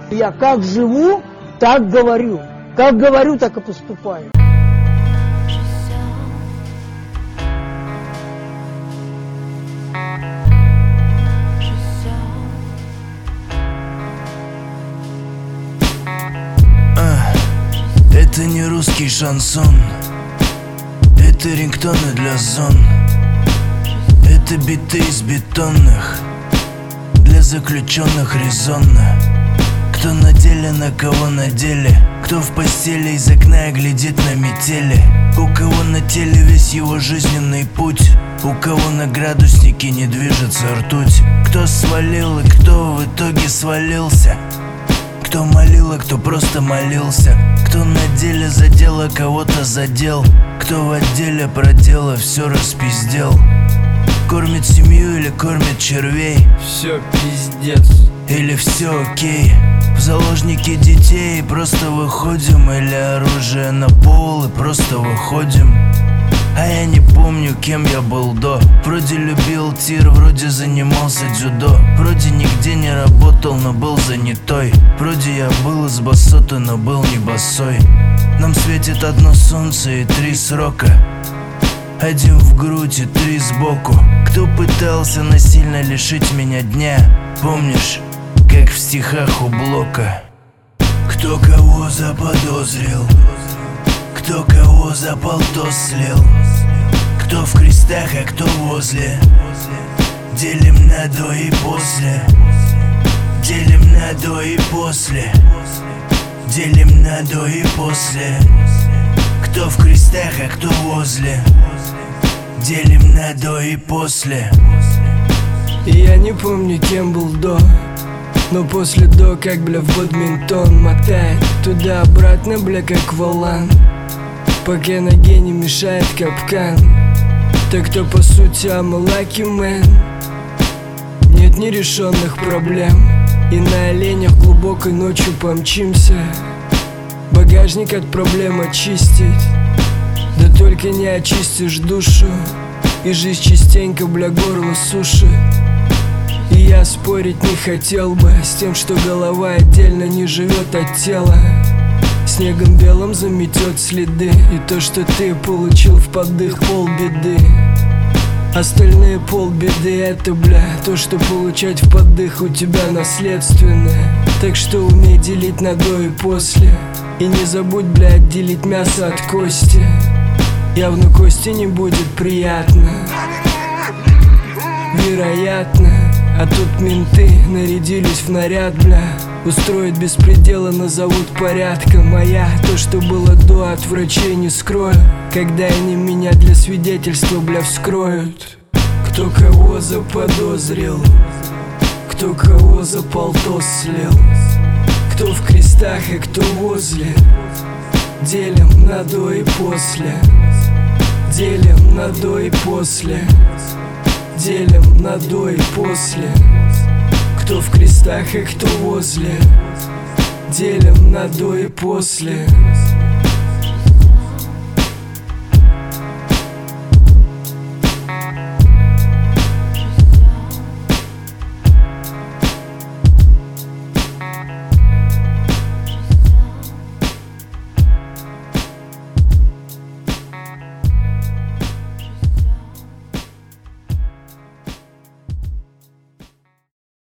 Я как живу, так говорю. Как говорю, так и поступаю. Это не русский шансон, это рингтоны для зон. Это биты из бетонных, для заключенных резонно. Кто на деле, на кого на деле, кто в постели из окна глядит на метели. У кого на теле весь его жизненный путь, у кого на градуснике не движется ртуть. Кто свалил и кто в итоге свалился, кто молил, а кто просто молился. Кто на деле за дело кого-то задел, кто в отделе про дело все распиздел. Кормит семью или кормит червей, все пиздец или все окей. В заложники детей просто выходим, или оружие на пол и просто выходим. А я не помню, кем я был до. Вроде любил тир, вроде занимался дзюдо. Вроде нигде не работал, но был занятой. Вроде я был из басоты, но был не босой. Нам светит одно солнце и 3 срока. 1 в грудь и 3 сбоку. Кто пытался насильно лишить меня дня, помнишь, как в стихах у Блока? Кто кого заподозрил, кто кого за полтос слил, кто в крестах, а кто возле. Делим на до и после, делим на до и после, делим на до и после. Кто в крестах, а кто возле. Делим на до и после. Я не помню, кем был до, но после до, как, бля, в бадминтон мотает туда-обратно, бля, как валан, пока ноге не мешает капкан. Так кто по сути I'm a lucky man. Нет нерешенных проблем, и на оленях глубокой ночью помчимся. Багажник от проблем очистить, да только не очистишь душу, и жизнь частенько, бля, горло сушит. И я спорить не хотел бы с тем, что голова отдельно не живет от тела. Снегом белым заметет следы, и то, что ты получил в поддых, полбеды. Остальные полбеды — это, бля, то, что получать в поддых у тебя наследственное. Так что умей делить на до и после, и не забудь, бля, отделить мясо от кости. Явно кости не будет приятно, вероятно. А тут менты нарядились в наряд, бля. Устроить беспредела назовут порядком. А я то, что было до, от врачей не скрою, когда они меня для свидетельства, бля, вскроют. Кто кого заподозрил, кто кого за полтос слил, кто в крестах, а кто возле. Делим на до и после, делим на до и после, делим на до и после. Кто в крестах, а кто возле. Делим на до и после.